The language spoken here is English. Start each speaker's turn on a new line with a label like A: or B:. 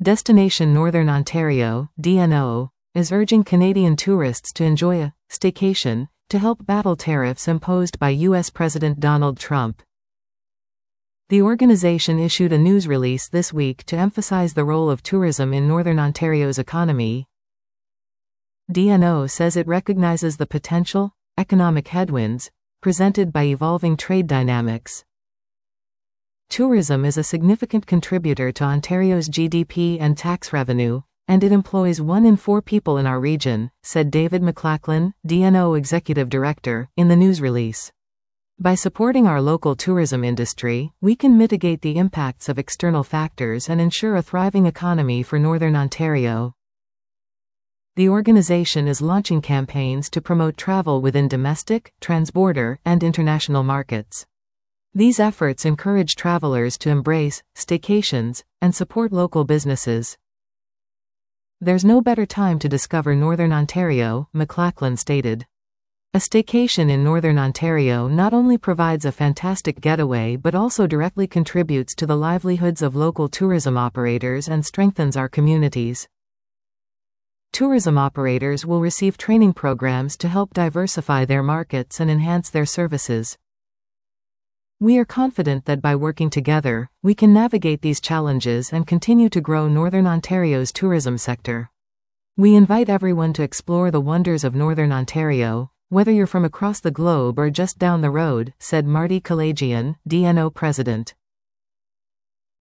A: Destination Northern Ontario, DNO, is urging Canadian tourists to enjoy a staycation to help battle tariffs imposed by U.S. President Donald Trump. The organization issued a news release this week to emphasize the role of tourism in Northern Ontario's economy. DNO says it recognizes the potential economic headwinds presented by evolving trade dynamics. Tourism is a significant contributor to Ontario's GDP and tax revenue, and it employs 1 in 4 people in our region, said David McLachlan, DNO Executive Director, in the news release. By supporting our local tourism industry, we can mitigate the impacts of external factors and ensure a thriving economy for Northern Ontario. The organization is launching campaigns to promote travel within domestic, transborder, and international markets. These efforts encourage travelers to embrace staycations and support local businesses. There's no better time to discover Northern Ontario, McLachlan stated. A staycation in Northern Ontario not only provides a fantastic getaway but also directly contributes to the livelihoods of local tourism operators and strengthens our communities. Tourism operators will receive training programs to help diversify their markets and enhance their services. We are confident that by working together, we can navigate these challenges and continue to grow Northern Ontario's tourism sector. We invite everyone to explore the wonders of Northern Ontario, whether you're from across the globe or just down the road, said Marty Kalajian, DNO President.